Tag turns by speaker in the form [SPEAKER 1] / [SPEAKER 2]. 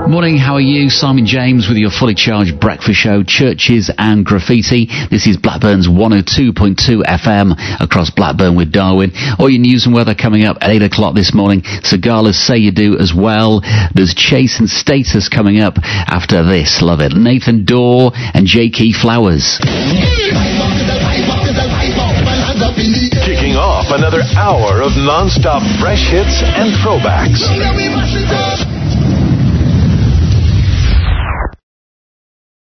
[SPEAKER 1] Morning, how are you? Simon James with your fully charged breakfast show, Churches and Graffiti. This is Blackburn's 102.2 FM across Blackburn with Darwin. All your news and weather coming up at 8 o'clock this morning. Sagala's Say You Do as well. There's Chase and Status coming up after this. Love it. Nathan Dorr and J.K. Flowers.
[SPEAKER 2] Kicking off another hour of non-stop fresh hits and throwbacks.